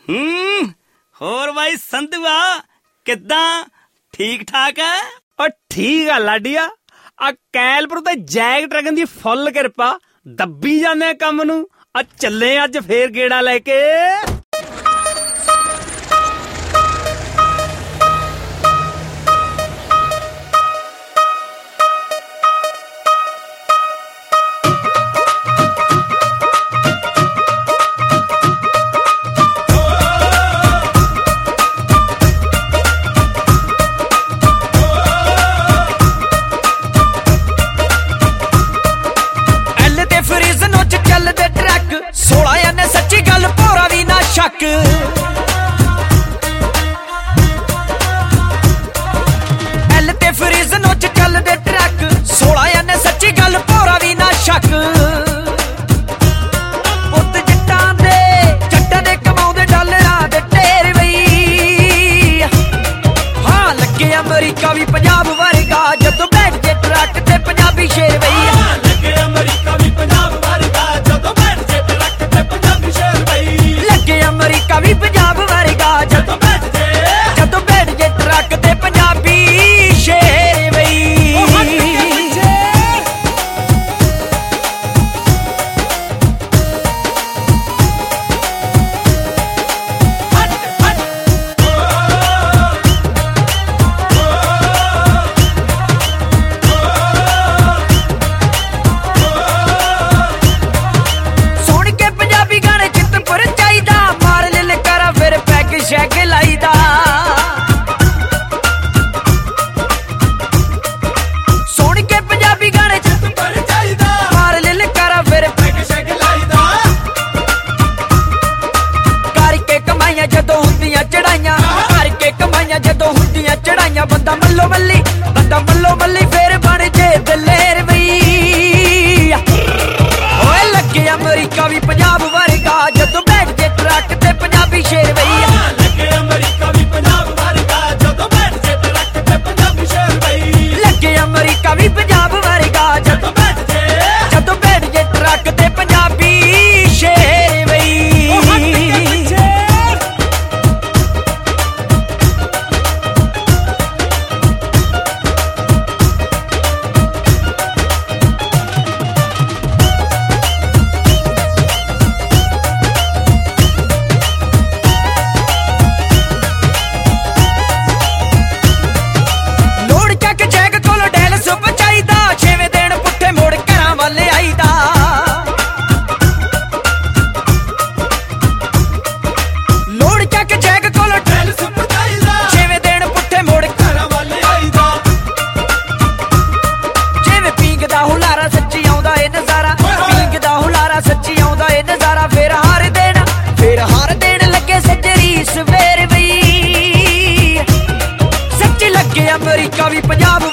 ਹੋਰ ਬਾਈ ਸੰਧੂਆ ਕਿੱਦਾਂ? ਠੀਕ ਠਾਕ ਹੈ? ਉਹ ਠੀਕ ਆ ਲਾਡੀਆ। ਆ ਕੈਲਪੁਰ ਤੇ ਜੈਕ ਡਰੈਗਨ ਦੀ ਫੁੱਲ ਕਿਰਪਾ, ਦੱਬੀ ਜਾਂਦੇ ਕੰਮ ਨੂੰ। ਆ ਚੱਲੇ ਅੱਜ ਫੇਰ ਗੇੜਾ ਲੈ ਕੇ। ਐਲ ਤੇ ਫਰੀਜ਼ਨੋ ਚ ਚੱਲਦੇ ਟਰੱਕ, 16 ਨੇ ਸੱਚੀ ਗੱਲ ਭੋਰਾ ਵੀ ਨਾ ਸ਼ੱਕ। ਪੁੱਤ ਜੱਟਾਂ ਦੇ ਕਮਾਉਂਦੇ ਡਾਲਰਾਂ ਦੇ ਢੇਰ ਬਈ। ਹਾਂ ਲੱਗੇ ਅਮਰੀਕਾ ਵੀ ਪੰਜਾਬ ਵਰਗਾ, ਜਦੋਂ ਬੈਠ ਜੇ ਟਰੱਕ ਤੇ ਪੰਜਾਬੀ ਸ਼ੇਰ ਬਈ। ਲੱਗੇ ਅਮਰੀਕਾ ਵੀ ਪੰਜਾਬ ਵਰਗਾ, ਜਦੋਂ ਬੈਠ ਜੇ ਟਰੱਕ ਤੇ ਪੰਜਾਬੀ ਸ਼ੇਰ ਬਈ। ਲੱਗੇ ਅਮਰੀਕਾ ਵੀ ਪੰਜਾਬ ਵਰਗਾ, ਜਦੋਂ ਬੈਠ ਜੇ ਟਰੱਕ ਤੇ ਪੰਜਾਬੀ ਸ਼ੇਰ ਬਈ। ਸੁਣ ਕੇ ਪੰਜਾਬੀ ਗਾਣੇ ਚਿੱਤਪੁਰ ਚਾਹੀਦਾ, ਮਾਰ ਲੈ ਕਰਾ ਫਿਰ ਪੈਗ ਸ਼ੈਗ ਲਾਈਦਾ। ਸੁਣ ਕੇ ਪੰਜਾਬੀ ਗਾਣੇ ਚਿੱਤਪੁਰ ਚਾਹੀਦਾ, ਮਾਰ ਲੈ ਕਰਾ ਫਿਰ ਪੈਗ ਸ਼ੈਗ ਲਾਈਦਾ। ਕਰਕੇ ਕਮਾਈਆਂ ਜਦੋਂ ਹੁੰਦੀਆਂ ਚੜਾਈਆਂ, ਕਰਕੇ ਕਮਾਈਆਂ ਜਦੋਂ ਹੁੰਦੀਆਂ ਚੜਾਈਆਂ। ਬੰਦਾ ਮੱਲੋ ਮੱਲੀ ਫੇਰ ਬਣ ਜੇ ਦਲੇਰ ਬਈ। ਓਏ ਲੱਗੇ ਅਮਰੀਕਾ ਵੀ ਪੰਜਾਬ ਵਰਗਾ, ਜਦੋਂ ਬੈਠ ਜੇ ਟਰੱਕ ਤੇ ਪੰਜਾਬੀ ਸ਼ੇਰ ਬਈ। ਲੱਗੇ ਅਮਰੀਕਾ ਵੀ ਪੰਜਾਬ ਵਰਗਾ, ਜਦੋਂ ਬੈਠ ਜੇ ਟਰੱਕ ਤੇ ਪੰਜਾਬੀ ਸ਼ੇਰ ਬਈ। ਲੱਗੇ ਅਮਰੀਕਾ ਵੀ ਪੰਜਾਬ ਵਰਗਾ, ਜਦੋਂ ਬੈਠ ਜੇ ਟਰੱਕ ਤੇ ਪੰਜਾਬੀ ਸ਼ੇਰ ਬਈ। ਲੋੜ ਚੱਕ ਜੈਗ ਕੋਲ ਡੈਲ ਸੁੱਪ ਚਾਹੀਦਾ, 6ਵੇਂ ਦਿਨ ਪੁੱਠੇ ਮੋੜ ਘਰਾਂ ਵੱਲ ਆਈਦਾ। ਲੋੜ ਚੱਕ ਜੈਗ ਕੋਲ ਡੈਲ ਸੁੱਪ ਚਾਹੀਦਾ, 6ਵੇਂ ਦਿਨ ਪੁੱਠੇ ਮੋੜ ਘਰਾਂ ਵੱਲ ਆਈਦਾ। ਜਿਵੇਂ ਪੀਂਗ ਦਾ ਹੁਲਾਰਾ ਸੱਚੀ ਆਉਂਦਾ ਏ ਨਜ਼ਾਰਾ, ਪੀਂਗ ਦਾ ਹੁਲਾਰਾ ਸੱਚੀ ਆਉਂਦਾ ਏ ਨਜ਼ਾਰਾ। ਫੇਰ ਹਰ ਦਿਨ ਲੱਗੇ ਸੱਜਰੀ ਸਵੇਰ ਬਈ। ਸੱਚੀ ਲੱਗੇ ਅਮਰੀਕਾ ਵੀ ਪੰਜਾਬ